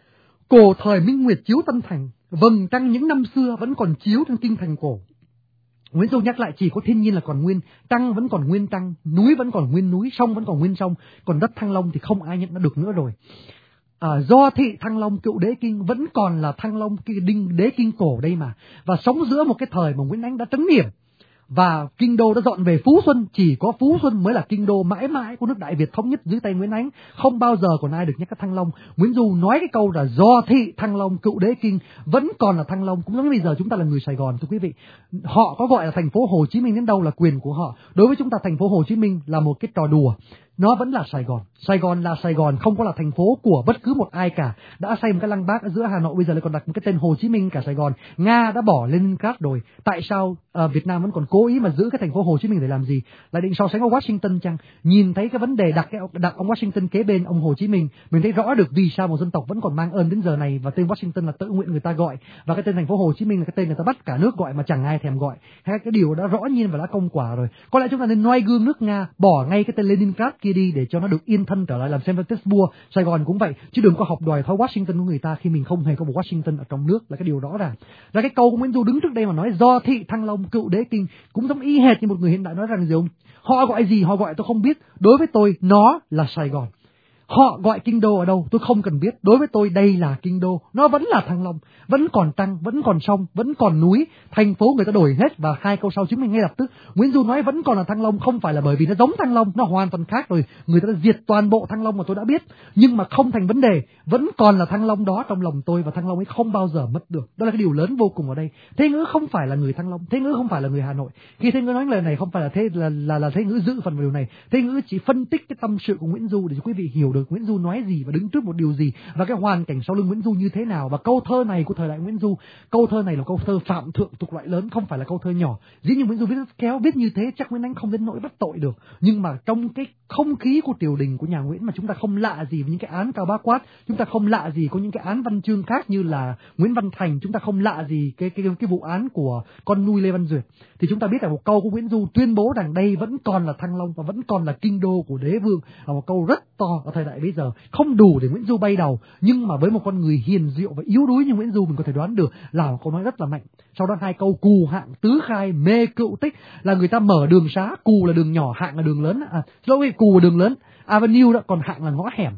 cổ thời minh nguyệt chiếu tân thành, vầng trăng những năm xưa vẫn còn chiếu trong kinh thành cổ. Nguyễn Du nhắc lại chỉ có thiên nhiên là còn nguyên, trăng vẫn còn nguyên trăng, núi vẫn còn nguyên núi, sông vẫn còn nguyên sông, còn đất Thăng Long thì không ai nhận được nữa rồi. À, do thị Thăng Long cựu đế kinh vẫn còn là Thăng Long cái đinh đế kinh cổ đây mà, và sống giữa một cái thời mà Nguyễn Ánh đã trấn yểm và kinh đô đã dọn về Phú Xuân. Chỉ có Phú Xuân mới là kinh đô mãi mãi của nước Đại Việt thống nhất dưới tay Nguyễn Ánh. Không bao giờ còn ai được nhắc tới Thăng Long. Nguyễn Du nói cái câu là do thị Thăng Long cựu đế kinh vẫn còn là Thăng Long. Cũng giống như bây giờ chúng ta là người Sài Gòn, thưa quý vị. Họ có gọi là thành phố Hồ Chí Minh đến đâu là quyền của họ. Đối với chúng ta thành phố Hồ Chí Minh là một cái trò đùa. Nó vẫn là Sài Gòn. Sài Gòn là Sài Gòn, không có là thành phố của bất cứ một ai cả. Đã xây một cái lăng Bác ở giữa Hà Nội, bây giờ lại còn đặt một cái tên Hồ Chí Minh cả Sài Gòn. Nga đã bỏ Leningrad rồi. Tại sao uh, Việt Nam vẫn còn cố ý mà giữ cái thành phố Hồ Chí Minh để làm gì? Lại định so sánh với Washington chăng? Nhìn thấy cái vấn đề đặt cái đặt ông Washington kế bên ông Hồ Chí Minh, mình thấy rõ được vì sao một dân tộc vẫn còn mang ơn đến giờ này, và tên Washington là tự nguyện người ta gọi, và cái tên thành phố Hồ Chí Minh là cái tên người ta bắt cả nước gọi mà chẳng ai thèm gọi. Hay cái điều đã rõ nhiên và đã công quả rồi. Có lẽ chúng ta nên noi gương nước Nga, bỏ ngay cái tên Leningrad kia đi để cho nó được yên thân trở lại làm Saint Petersburg. Sài Gòn cũng vậy, chứ đừng có học đòi thói Washington của người ta khi mình không hề có một Washington ở trong nước, là cái điều rõ ràng. Ra cái câu của Nguyễn Du đứng trước đây mà nói do thị Thăng Long cựu đế kinh cũng giống y hệt như một người hiện đại nói rằng gì không? Họ gọi gì họ gọi tôi không biết, đối với tôi nó là Sài Gòn. Họ gọi kinh đô ở đâu tôi không cần biết, đối với tôi đây là kinh đô, nó vẫn là Thăng Long, vẫn còn trăng, vẫn còn sông, vẫn còn núi, thành phố người ta đổi hết. Và hai câu sau chứng minh ngay lập tức Nguyễn Du nói vẫn còn là Thăng Long không phải là bởi vì nó giống Thăng Long, nó hoàn toàn khác rồi, người ta đã diệt toàn bộ Thăng Long mà tôi đã biết, nhưng mà không thành vấn đề, vẫn còn là Thăng Long đó trong lòng tôi, và Thăng Long ấy không bao giờ mất được. Đó là cái điều lớn vô cùng ở đây. Thế Ngữ không phải là người Thăng Long, Thế Ngữ không phải là người Hà Nội. Khi Thế Ngữ nói lời này không phải là thế là là, là Thế Ngữ giữ phần vào điều này. Thế Ngữ chỉ phân tích cái tâm sự của Nguyễn Du để cho quý vị hiểu được Nguyễn Du nói gì và đứng trước một điều gì, và cái hoàn cảnh sau lưng Nguyễn Du như thế nào. Và câu thơ này của thời đại Nguyễn Du, câu thơ này là câu thơ phạm thượng thuộc loại lớn, không phải là câu thơ nhỏ. Dĩ nhiên Nguyễn Du viết rất khéo, viết như thế chắc Nguyễn Ánh không đến nỗi bắt tội được, nhưng mà trong cái không khí của triều đình của nhà Nguyễn mà chúng ta không lạ gì với những cái án Cao Bá Quát, chúng ta không lạ gì có những cái án văn chương khác như là Nguyễn Văn Thành, chúng ta không lạ gì cái cái cái vụ án của con nuôi Lê Văn Duyệt, thì chúng ta biết là một câu của Nguyễn Du tuyên bố rằng đây vẫn còn là Thăng Long và vẫn còn là kinh đô của đế vương, là một câu rất to ở thời đại bây giờ, không đủ để Nguyễn Du bay đầu, nhưng mà với một con người hiền diệu và yếu đuối như Nguyễn Du mình có thể đoán được là một câu nói rất là mạnh. Sau đó hai câu cù hạng tứ khai mê cựu tích là người ta mở đường xá, cù là đường nhỏ, hạng là đường lớn, à, lỗi cù là đường lớn, avenue đó, còn hạng là ngõ hẻm.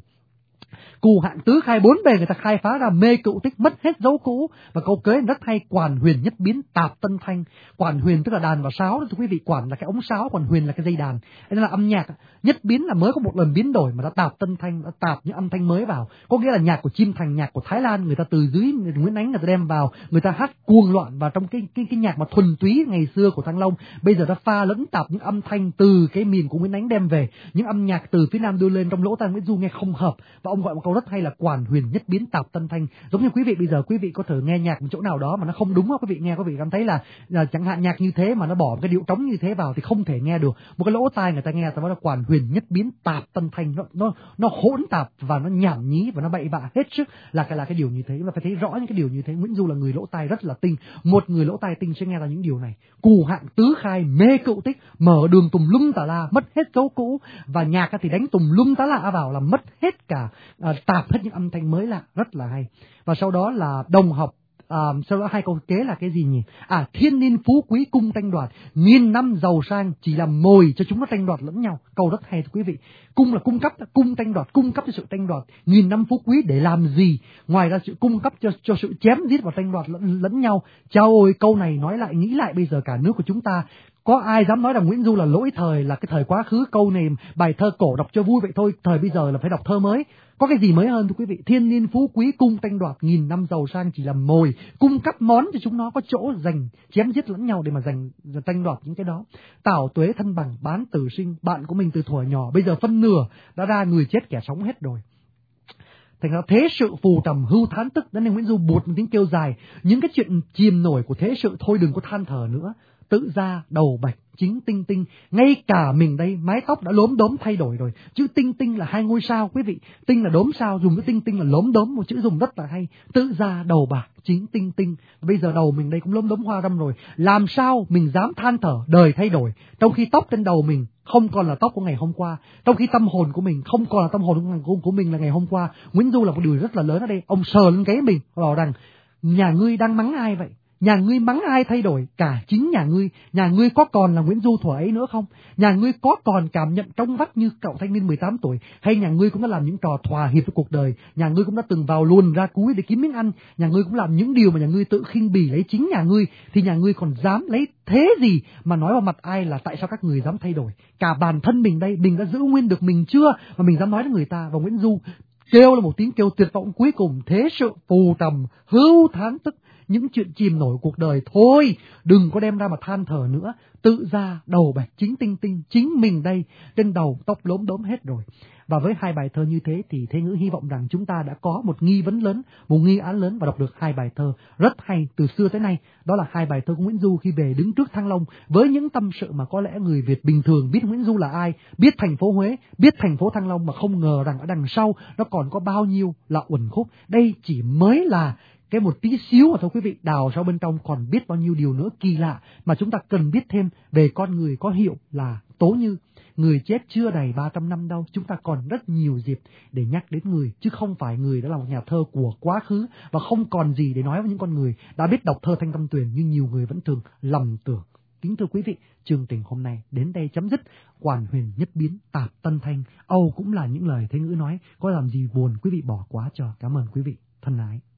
Cù hạng tứ khai bốn bề người ta khai phá ra mê cựu tích mất hết dấu cũ. Và câu kế rất hay, quản huyền nhất biến tạp tân thanh. Quản huyền tức là đàn và sáo đó thưa quý vị, quản là cái ống sáo, còn huyền là cái dây đàn. Đây là âm nhạc. Nhất biến là mới có một lần biến đổi mà đã tạp tân thanh, đã tạp những âm thanh mới vào. Có nghĩa là nhạc của Chim Thành, nhạc của Thái Lan người ta từ dưới Nguyễn Ánh người ta đem vào, người ta hát cuồng loạn vào trong cái cái cái nhạc mà thuần túy ngày xưa của Thăng Long. Bây giờ đã pha lẫn tạp những âm thanh từ cái miền của Nguyễn Ánh đem về, những âm nhạc từ phía Nam đưa lên, trong lỗ tai Nguyễn Du nghe không hợp. Và ông gọi một câu rất hay là quản huyền nhất biến tạp tân thanh. Giống như quý vị bây giờ quý vị có thử nghe nhạc một chỗ nào đó mà nó không đúng á, quý vị nghe quý vị cảm thấy là, là chẳng hạn nhạc như thế mà nó bỏ một cái điệu trống như thế vào thì không thể nghe được. Một cái lỗ tai người ta nghe ta nói là quản huyền nhất biến tạp tân thanh, nó nó nó hỗn tạp và nó nhảm nhí và nó bậy bạ hết sức, là cái là cái điều như thế. Và phải thấy rõ những cái điều như thế. Nguyễn Du là người lỗ tai rất là tinh, một người lỗ tai tinh sẽ nghe ra những điều này. Cù hạng tứ khai mê cựu tích, mở đường tùm lum tà la, mất hết dấu cũ, và nhạc thì đánh tùm lum tá lạ vào, là mất hết cả, à, tạp hết những âm thanh mới lạ, rất là hay. Và sau đó là đồng học, à, sau đó hai câu kế là cái gì nhỉ? À, thiên niên phú quý cung tranh đoạt, nghìn năm giàu sang chỉ làm mồi cho chúng nó tranh đoạt lẫn nhau. Câu rất hay thưa quý vị. Cung là cung cấp, cung tranh đoạt, cung cấp cho sự tranh đoạt. Nghìn năm phú quý để làm gì? Ngoài ra sự cung cấp cho cho sự chém giết và tranh đoạt lẫn, lẫn nhau. Chao ôi, câu này nói lại nghĩ lại bây giờ cả nước của chúng ta, có ai dám nói rằng Nguyễn Du là lỗi thời, là cái thời quá khứ? Câu này bài thơ cổ đọc cho vui vậy thôi, thời bây giờ là phải đọc thơ mới. Có cái gì mới hơn thưa quý vị? Thiên niên phú quý cung tranh đoạt, nghìn năm giàu sang chỉ làm mồi, cung cấp món cho chúng nó có chỗ dành chém giết lẫn nhau để mà giành tranh đoạt những cái đó. Tảo tuế thân bằng bán tử sinh, bạn của mình từ thuở nhỏ bây giờ phân nửa đã ra người chết kẻ sống hết rồi. Thành ra thế sự phù trầm hưu thán tức, nên Nguyễn Du buột một tiếng kêu dài. Những cái chuyện chìm nổi của thế sự thôi đừng có than thở nữa. Tự ra đầu bạch chính tinh tinh, ngay cả mình đây mái tóc đã lốm đốm thay đổi rồi. Chữ tinh tinh là hai ngôi sao quý vị, tinh là đốm sao, dùng cái tinh tinh là lốm đốm, một chữ dùng rất là hay. Tự ra đầu bạc chính tinh tinh, bây giờ đầu mình đây cũng lốm đốm hoa râm rồi. Làm sao mình dám than thở đời thay đổi, trong khi tóc trên đầu mình không còn là tóc của ngày hôm qua, trong khi tâm hồn của mình không còn là tâm hồn của, của mình là ngày hôm qua. Nguyễn Du là một điều rất là lớn ở đây. Ông sờ lên gáy mình bảo rằng nhà ngươi đang mắng ai vậy? Nhà ngươi mắng ai thay đổi? Cả chính nhà ngươi. Nhà ngươi có còn là Nguyễn Du thuở ấy nữa không? Nhà ngươi có còn cảm nhận trong vắt như cậu thanh niên mười tám tuổi? Hay nhà ngươi cũng đã làm những trò thỏa hiệp với cuộc đời? Nhà ngươi cũng đã từng vào luồn ra cúi để kiếm miếng ăn? Nhà ngươi cũng làm những điều mà nhà ngươi tự khinh bỉ lấy chính nhà ngươi? Thì nhà ngươi còn dám lấy thế gì mà nói vào mặt ai là tại sao các người dám thay đổi? Cả bản thân mình đây, mình đã giữ nguyên được mình chưa mà mình dám nói với người ta? Và Nguyễn Du kêu là một tiếng kêu tuyệt vọng cuối cùng. Thế sự phù trầm, hưu tháng tức, những chuyện chìm nổi cuộc đời thôi, đừng có đem ra mà than thở nữa. Tự ra đầu bạch chính tinh tinh, chính mình đây, trên đầu tóc lốm đốm hết rồi. Và với hai bài thơ như thế thì Thế Ngữ hy vọng rằng chúng ta đã có một nghi vấn lớn, một nghi án lớn và đọc được hai bài thơ rất hay từ xưa tới nay. Đó là hai bài thơ của Nguyễn Du khi về đứng trước Thăng Long với những tâm sự mà có lẽ người Việt bình thường biết Nguyễn Du là ai, biết thành phố Huế, biết thành phố Thăng Long mà không ngờ rằng ở đằng sau nó còn có bao nhiêu là uẩn khúc. Đây chỉ mới là cái một tí xíu mà thôi quý vị, đào sâu bên trong còn biết bao nhiêu điều nữa kỳ lạ mà chúng ta cần biết thêm về con người có hiệu là Tố Như. Người chết chưa đầy ba trăm năm đâu, chúng ta còn rất nhiều dịp để nhắc đến người, chứ không phải người đã là một nhà thơ của quá khứ và không còn gì để nói với những con người đã biết đọc thơ Thanh Tâm Tuyền nhưng nhiều người vẫn thường lầm tưởng. Kính thưa quý vị, chương trình hôm nay đến đây chấm dứt. Quản huyền nhất biến, tạp tân thanh, âu cũng là những lời Thế Ngữ nói, có làm gì buồn quý vị bỏ quá cho. Cảm ơn quý vị, thân ái.